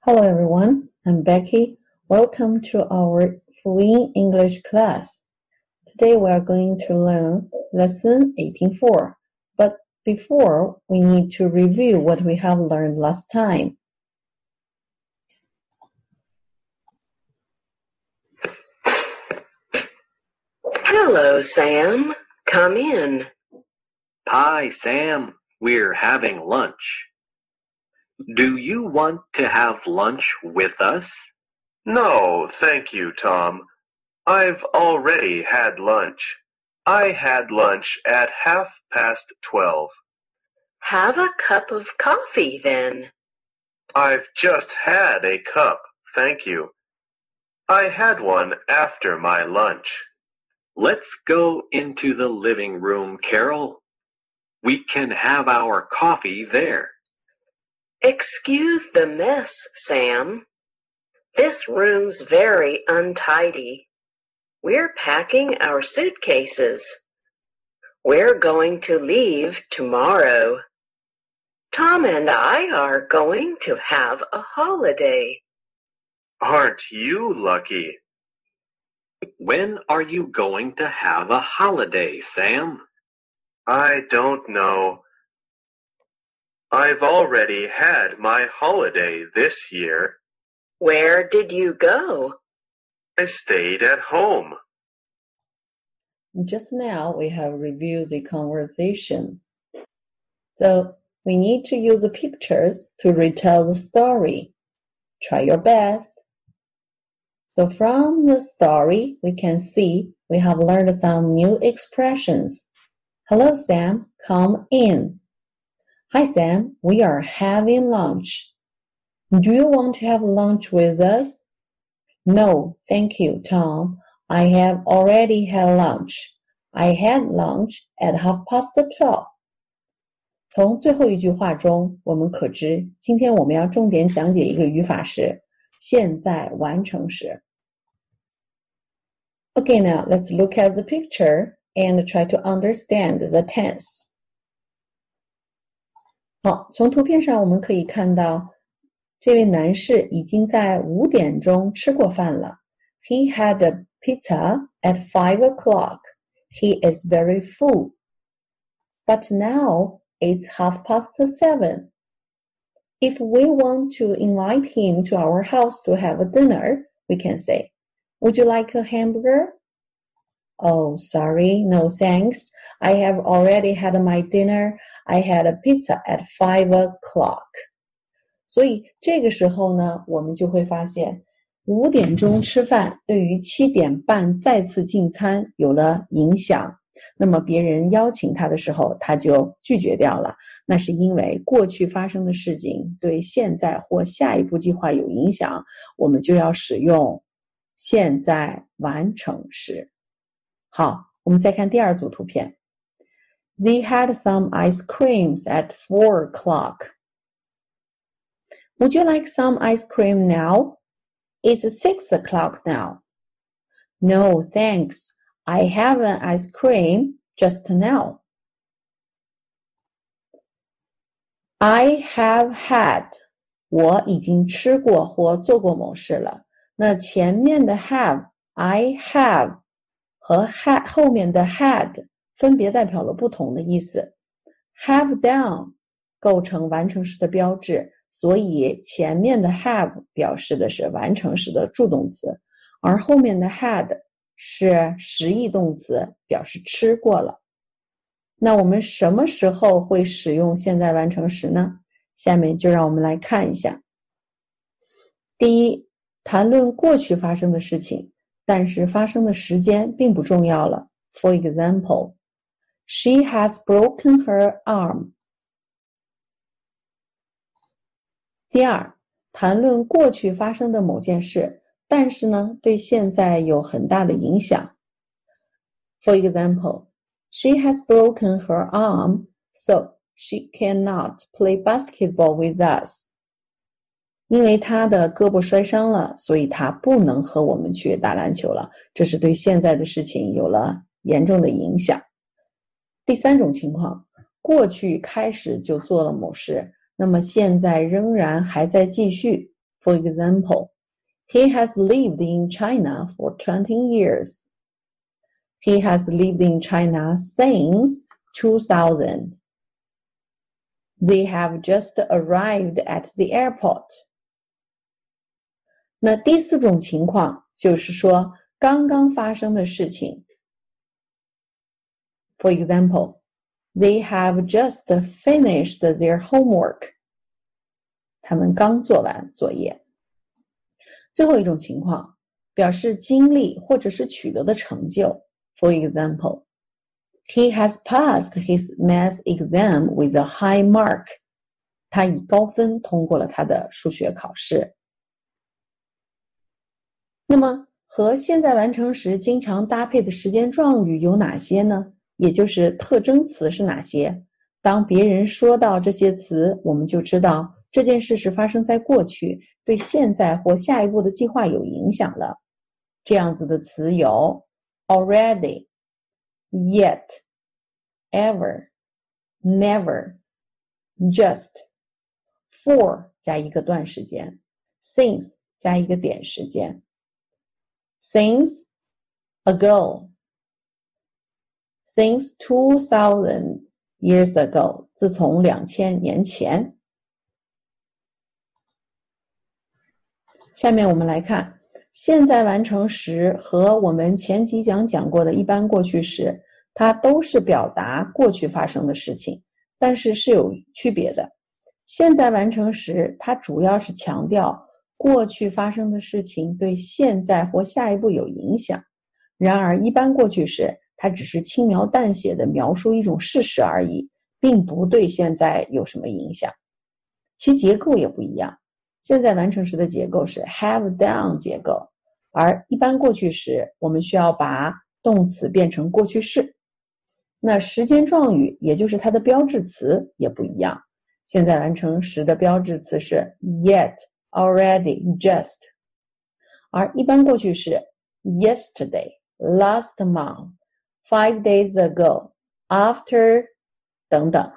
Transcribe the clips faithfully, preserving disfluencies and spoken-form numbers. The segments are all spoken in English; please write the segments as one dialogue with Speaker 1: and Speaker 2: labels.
Speaker 1: Hello everyone, I'm Becky. Welcome to our Fluent English class. Today we are going to learn lesson eighteen point four. But before, we need to review what we have learned last time.
Speaker 2: Hello, Sam. Come in.
Speaker 3: Hi, Sam. We're having lunch. Do you want to have lunch with us?
Speaker 4: No, thank you, Tom. I've already had lunch. I had lunch at half past twelve.
Speaker 2: Have a cup of coffee, then.
Speaker 4: I've just had a cup, thank you. I had one after my lunch.
Speaker 3: Let's go into the living room, Carol. We can have our coffee there.
Speaker 2: Excuse the mess, Sam. This room's very untidy. We're packing our suitcases. We're going to leave tomorrow. Tom and I are going to have a holiday.
Speaker 4: Aren't you lucky?
Speaker 3: When are you going to have a holiday, Sam?
Speaker 4: I don't know. I've already had my holiday this year.
Speaker 2: Where did you go?
Speaker 4: I stayed at home.
Speaker 1: Just now we have reviewed the conversation. So we need to use the pictures to retell the story. Try your best. So from the story, we can see we have learned some new expressions. Hello, Sam. Come in. Hi, Sam. We are having lunch. Do you want to have lunch with us? No, thank you, Tom. I have already had lunch. I had lunch at half past twelve. 从最后一句话中，我们可知，今天我们要重点讲解一个语法是现在完成时。Okay, now let's look at the picture and try to understand the tense. 好，从图片上我们可以看到，这位男士已经在五点钟吃过饭了。He had a pizza at five o'clock. He is very full. But now it's half past seven. If we want to invite him to our house to have a dinner, we can say, would you like a hamburger? Oh, sorry, no thanks. I have already had my dinner. I had a pizza at five o'clock. 所以这个时候呢，我们就会发现五点钟吃饭对于七点半再次进餐有了影响。那么别人邀请他的时候，他就拒绝掉了。那是因为过去发生的事情对现在或下一步计划有影响，我们就要使用现在完成时。好，我们再看第二组图片。They had some ice creams at four o'clock. Would you like some ice cream now? It's six o'clock now. No, thanks. I have an ice cream just now. I have had. 我已经吃过或做过某事了。那前面的 have, I have 和 had 后面的 had 分别代表了不同的意思。Have done 构成完成时的标志，所以前面的 have 表示的是完成时的助动词，而后面的 had 是实义动词，表示吃过了。那我们什么时候会使用现在完成时呢？下面就让我们来看一下。第一，谈论过去发生的事情，但是发生的时间并不重要了。For example, she has broken her arm. 第二，谈论过去发生的某件事，但是呢，对现在有很大的影响。For example, she has broken her arm, so she cannot play basketball with us. 因为她的胳膊摔伤了，所以她不能和我们去打篮球了。这是对现在的事情有了严重的影响。第三种情况，过去开始就做了某事，那么现在仍然还在继续。 For example, he has lived in China for twenty years. He has lived in China since two thousand. They have just arrived at the airport. 那第四种情况就是说刚刚发生的事情。For example, they have just finished their homework. 他们刚做完作业。最后一种情况表示经历或者是取得的成就。For example, he has passed his math exam with a high mark. 他以高分通过了他的数学考试。那么和现在完成时经常搭配的时间状语有哪些呢？也就是特征词是哪些？当别人说到这些词，我们就知道这件事是发生在过去，对现在或下一步的计划有影响了。这样子的词有 already, yet, ever, never, just, for 加一个段时间， since 加一个点时间， since ago, since two thousand years ago 自从两千年前。下面我们来看现在完成时和我们前几讲讲过的一般过去时，它都是表达过去发生的事情，但是是有区别的。现在完成时它主要是强调过去发生的事情对现在或下一步有影响，然而一般过去时它只是轻描淡写的描述一种事实而已，并不对现在有什么影响。其结构也不一样，现在完成时的结构是 have done 结构，而一般过去时我们需要把动词变成过去式。那时间状语也就是它的标志词也不一样，现在完成时的标志词是 yet, already, just， 而一般过去是 yesterday, last month, five days ago, after 等等。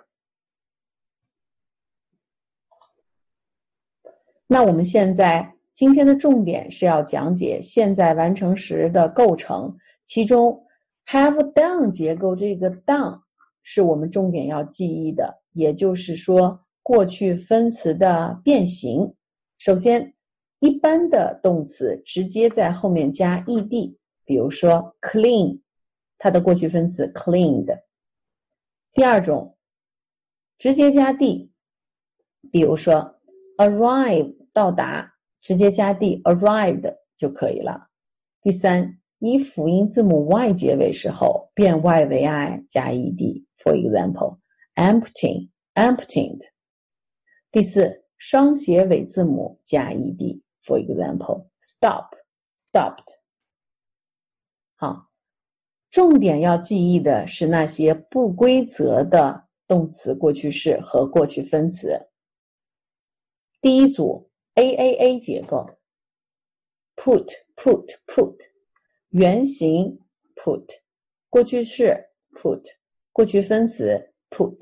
Speaker 1: 那我们现在今天的重点是要讲解现在完成时的构成，其中 have done 结构这个 done 是我们重点要记忆的，也就是说过去分词的变形。首先一般的动词直接在后面加 ed， 比如说 clean， 它的过去分词 cleaned。 第二种直接加 d， 比如说 arrive 到达，直接加 d arrived 就可以了。第三，以辅音字母 y 结尾时候变 y 为 i 加 ed， for example empty, emptied。 第四，双写尾字母加 ed， for example stop, stopped。 好，重点要记忆的是那些不规则的动词过去式和过去分词。第一组 A A A 结构， put, put, put， 原形 put， 过去式 put， 过去分词 put，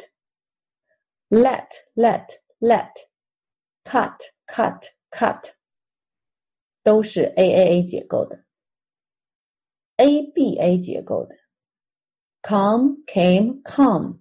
Speaker 1: let, let, let， cut, cut, cut， 都是 A A A 结构的。 A B A 结构的 come, came, come，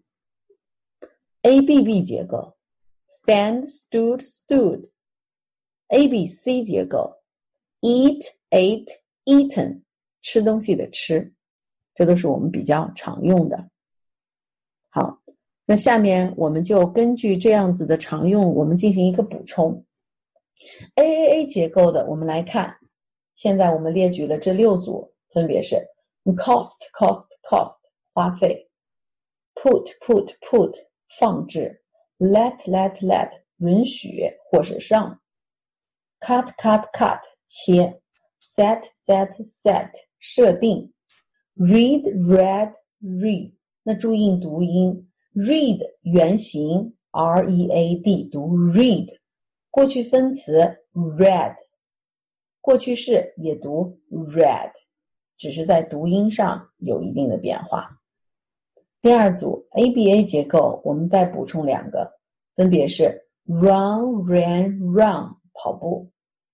Speaker 1: A B B 结构 stand, stood, stood， A B C 结构 eat, ate, eaten， 吃东西的吃，这都是我们比较常用的。好，那下面我们就根据这样子的常用，我们进行一个补充。 A A A 结构的我们来看，现在我们列举了这六组，分别是 cost, cost, cost 花费， put, put, put 放置， let, let, let 允许或是让， cut, cut, cut 切， set, set, set 设定， read, read, read。 那注意读音， read 原形 R E A D 读 read， 过去分词 read， 过去式也读 read， 只是在读音上有一定的变化。第二组 A B A 结构我们再补充两个，分别是 run, ran, run 跑步，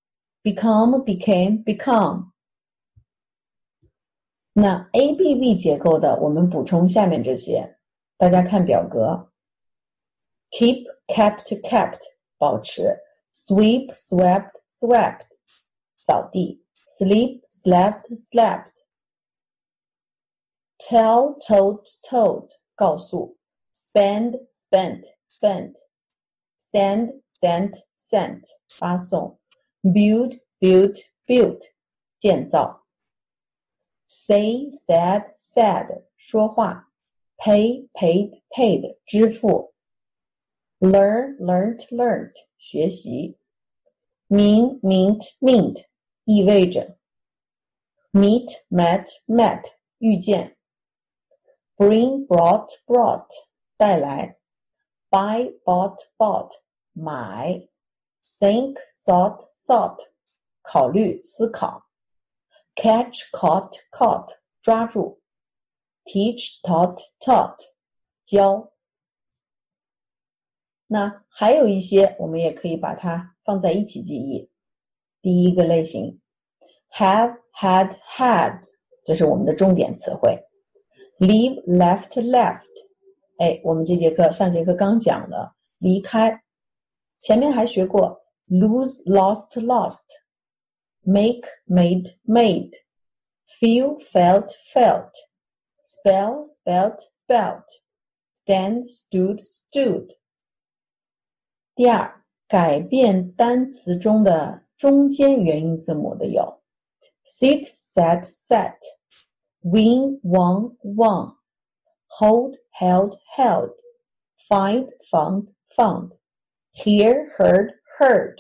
Speaker 1: become, became, become。那 A B B 结构的，我们补充下面这些，大家看表格 ：keep, kept, kept 保持 ，sweep, swept, swept 扫地 ，sleep, slept, slept。tell, told, told 告诉 spend, spent, spent send, sent, sent 发送 build, built, built 建造 say, said, said 说话 pay, paid, paid 支付 learn, learnt, learnt 学习 mean, meant, meant 意味着 meet, met, met 遇见Bring, brought, brought 带来 Buy, bought, bought 买 Think, thought, thought 考虑思考 Catch, caught, caught 抓住 Teach, taught, taught 教那还有一些我们也可以把它放在一起记忆第一个类型 Have, had, had 这是我们的重点词汇Leave, left, left 哎，我们这节课上节课刚讲的离开前面还学过 lose, lost, lost make, made, made feel, felt, felt spell, spelt, spelt stand, stood, stood 第二改变单词中的中间元音字母的有 sit, sat, sat win, won, won hold, held, held find, found, found hear, heard, heard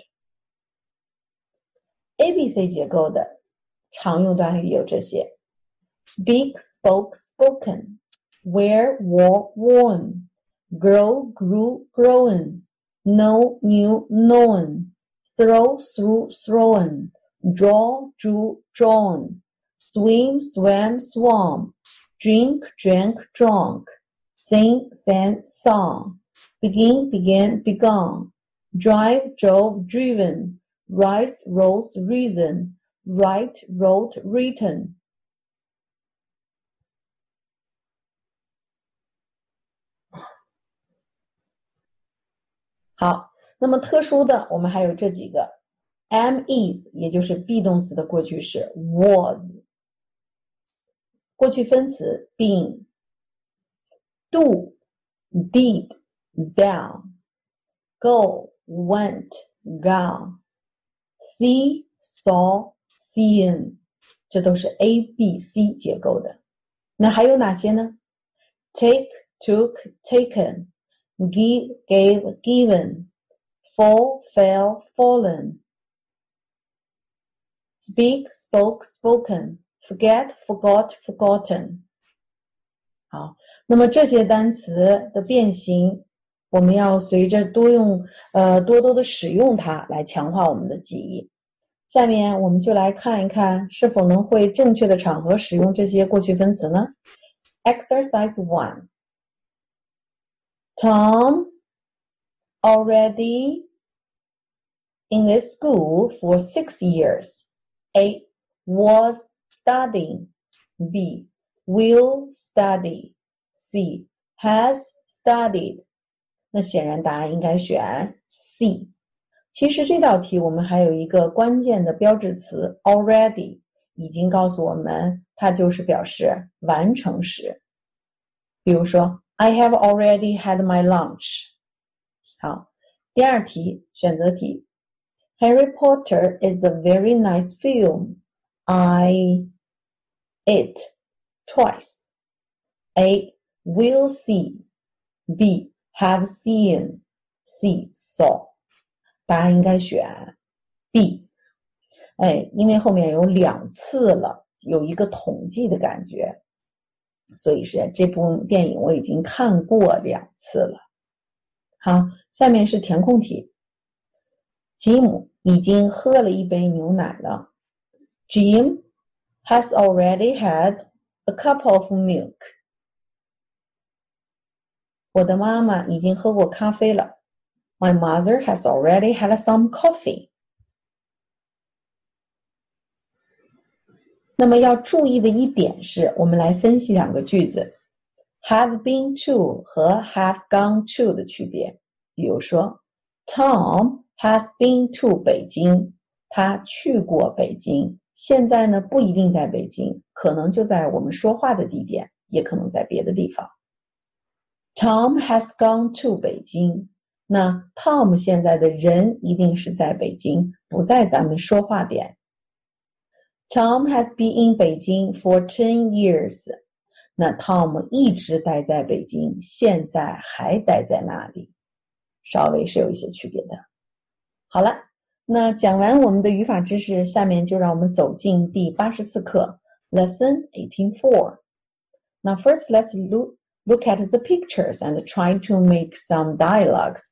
Speaker 1: A B C 结构的常用短语有这些 speak, spoke, spoken wear, wore, worn grow, grew, grown know, knew, known throw, threw, thrown draw, drew, drawn swim, swam, swam drink, drank, drunk sing, sang, sung begin, began, begun drive, drove, driven rise, rose, risen write, wrote, written好，那么特殊的我们还有这几个 am, is 也就是 be 动词的过去式 was过去分词 been do, did, done go, went, gone see, saw, seen 这都是 A, B, C 结构的那还有哪些呢 take, took, taken give, gave, given fall, fell, fallen speak, spoke, spoken forget, forgot, forgotten 好，那么这些单词的变形我们要随着多用呃多多的使用它来强化我们的记忆下面我们就来看一看是否能会正确的场合使用这些过去分词呢 Exercise one Tom already in this school for six years A. Was studying B. Will study C. Has studied 那显然答案应该选 C 其实这道题我们还有一个关键的标志词 already 已经告诉我们它就是表示完成时比如说 I have already had my lunch 好第二题选择题 Harry Potter is a very nice film I it twice A. Will see B. Have seen C. Saw 答案应该选 B 哎，因为后面有两次了有一个统计的感觉所以是这部电影我已经看过两次了好下面是填空题吉姆已经喝了一杯牛奶了 Jim has already had a cup of milk 我的妈妈已经喝过咖啡了 My mother has already had some coffee 那么要注意的一点是，我们来分析两个句子 have been to 和 have gone to 的区别。比如说 Tom has been to 北京，他去过北京，现在呢不一定在北京，可能就在我们说话的地点，也可能在别的地方。Tom has gone to 北京，那 Tom 现在的人一定是在北京，不在咱们说话点。Tom has been in 北京 for ten years， 那 Tom 一直待在北京，现在还待在那里，稍微是有一些区别的。好了，那讲完我们的语法知识，下面就让我们走进第八十四课 Lesson eighteen four。 Now first let's look, look at the pictures and try to make some dialogues.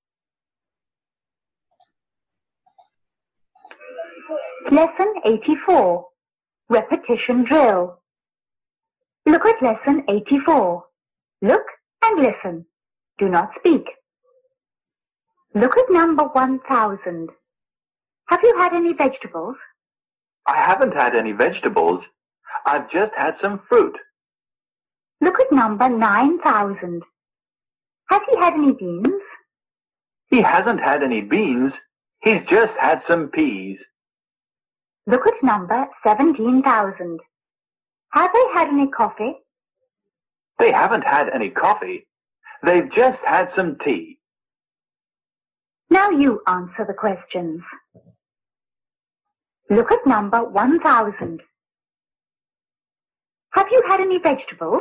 Speaker 5: Lesson eighty-four, Repetition Drill. Look at Lesson eighty-four. Look and listen. Do not speak. Look at number one thousand. Have you had any vegetables?
Speaker 3: I haven't had any vegetables. I've just had some fruit.
Speaker 5: Look at number nine thousand. Has he had any beans?
Speaker 3: He hasn't had any beans. He's just had some peas.
Speaker 5: Look at number seventeen thousand. Have they had any coffee?
Speaker 3: They haven't had any coffee. They've just had some tea.
Speaker 5: Now you answer the questions. Look at number one thousand. Have you had any vegetables?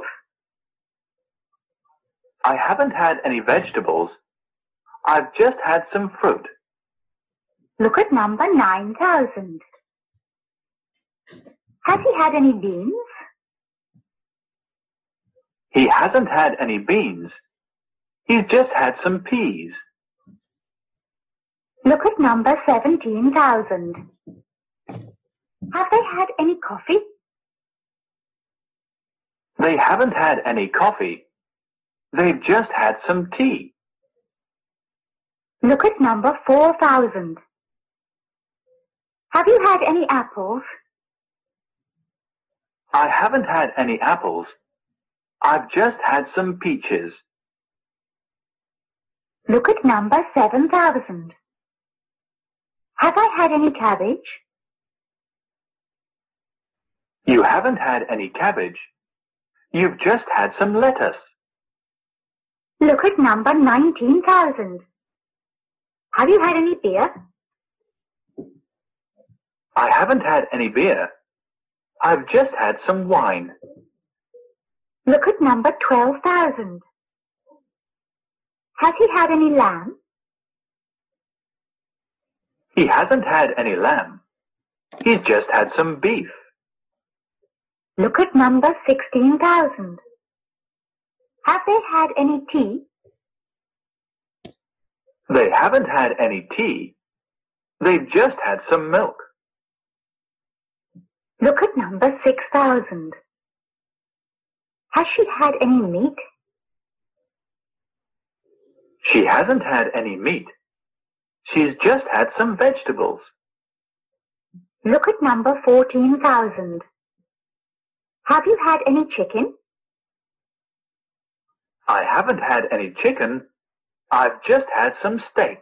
Speaker 3: I haven't had any vegetables. I've just had some fruit.
Speaker 5: Look at number nine thousand. Has he had any beans?
Speaker 3: He hasn't had any beans. He's just had some peas.
Speaker 5: Look at number seventeen thousand. Have they had any coffee?
Speaker 3: They haven't had any coffee. They've just had some tea.
Speaker 5: Look at number four thousand. Have you had any apples?
Speaker 3: I haven't had any apples. I've just had some peaches.
Speaker 5: Look at number seven thousand. Have I had any cabbage?
Speaker 3: You haven't had any cabbage. You've just had some lettuce.
Speaker 5: Look at number nineteen thousand. Have you had any beer?
Speaker 3: I haven't had any beer. I've just had some wine.
Speaker 5: Look at number twelve thousand. Has he had any lamb?
Speaker 3: He hasn't had any lamb. He's just had some beef.
Speaker 5: Look at number sixteen thousand. Have they had any tea?
Speaker 3: They haven't had any tea. They've just had some milk.
Speaker 5: Look at number six thousand. Has she had any meat?
Speaker 3: She hasn't had any meat. She's just had some vegetables.
Speaker 5: Look at number fourteen thousand. Have you had any chicken?
Speaker 3: I haven't had any chicken. I've just had some steak.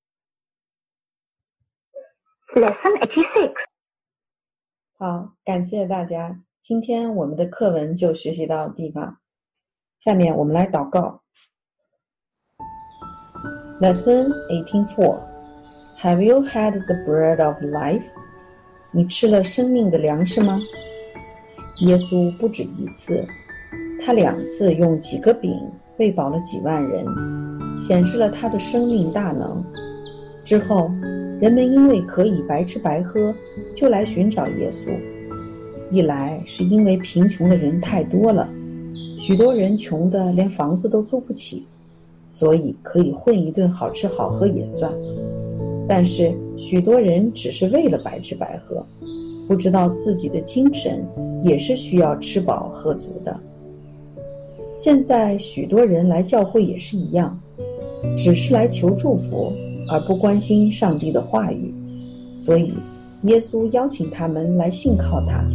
Speaker 5: Lesson eighty-six.
Speaker 1: 好，感谢大家。今天我们的课文就学习到地方。下面我们来祷告。Lesson eighteen four. Have you had the bread of life? 你吃了生命的粮食吗？耶稣不止一次，他两次用几个饼喂饱了几万人，显示了他的生命大能。之后，人们因为可以白吃白喝，就来寻找耶稣。一来是因为贫穷的人太多了，许多人穷的连房子都租不起，所以可以混一顿好吃好喝也算。但是许多人只是为了白吃白喝，不知道自己的精神也是需要吃饱喝足的。现在许多人来教会也是一样，只是来求祝福，而不关心上帝的话语，所以耶稣邀请他们来信靠他，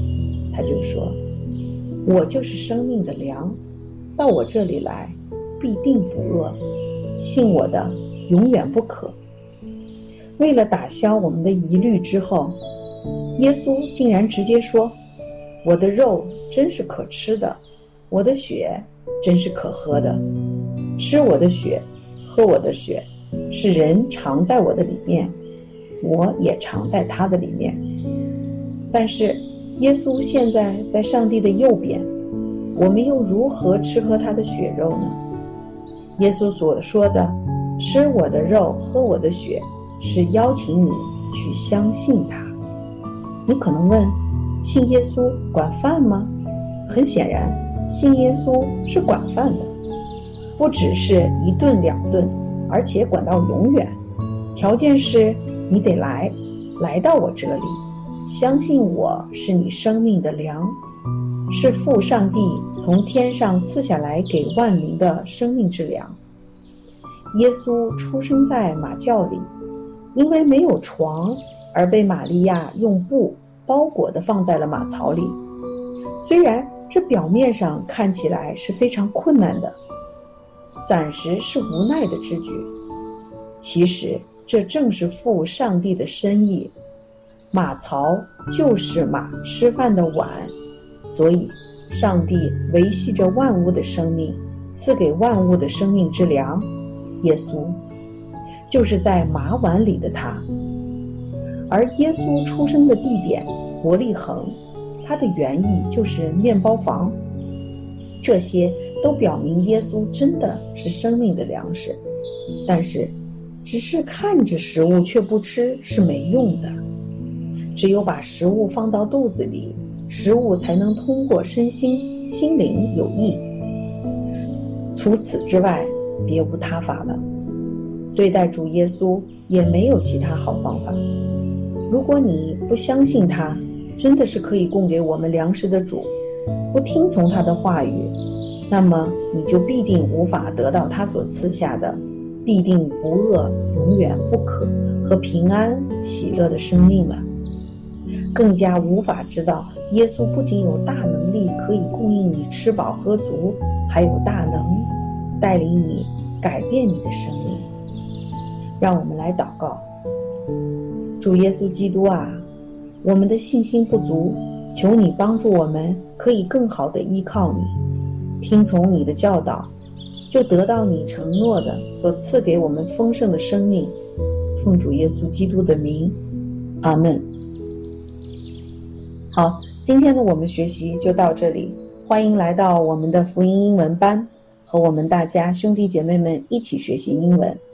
Speaker 1: 他就说，我就是生命的粮，到我这里来必定不饿，信我的永远不渴。为了打消我们的疑虑之后，耶稣竟然直接说，我的肉真是可吃的，我的血真是可喝的，吃我的血，喝我的血，是人常在我的里面，我也常在他的里面。但是耶稣现在在上帝的右边，我们又如何吃喝他的血肉呢？耶稣所说的吃我的肉，喝我的血，是邀请你去相信他。你可能问，信耶稣管饭吗？很显然，信耶稣是管饭的，不只是一顿两顿，而且管到永远。条件是你得来，来到我这里，相信我是你生命的粮，是父上帝从天上赐下来给万民的生命之粮。耶稣出生在马廄里，因为没有床，而被玛利亚用布包裹地放在了马槽里。虽然这表面上看起来是非常困难的，暂时是无奈的之举，其实这正是父上帝的深意。马槽就是马吃饭的碗，所以上帝维系着万物的生命，赐给万物的生命之粮。耶稣就是在马碗里的他。而耶稣出生的地点伯利恒，它的原意就是面包房。这些都表明耶稣真的是生命的粮食，但是只是看着食物却不吃是没用的，只有把食物放到肚子里，食物才能通过身心心灵有益，除此之外别无他法了。对待主耶稣也没有其他好方法。如果你不相信他真的是可以供给我们粮食的主，不听从他的话语，那么你就必定无法得到他所赐下的必定不饿、永远不渴和平安喜乐的生命了。更加无法知道耶稣不仅有大能力可以供应你吃饱喝足，还有大能带领你改变你的生命。让我们来祷告。主耶稣基督啊，我们的信心不足，求你帮助我们可以更好地依靠你，听从你的教导，就得到你承诺的所赐给我们丰盛的生命。奉主耶稣基督的名，阿们。好，今天的我们学习就到这里，欢迎来到我们的福音英文班，和我们大家兄弟姐妹们一起学习英文。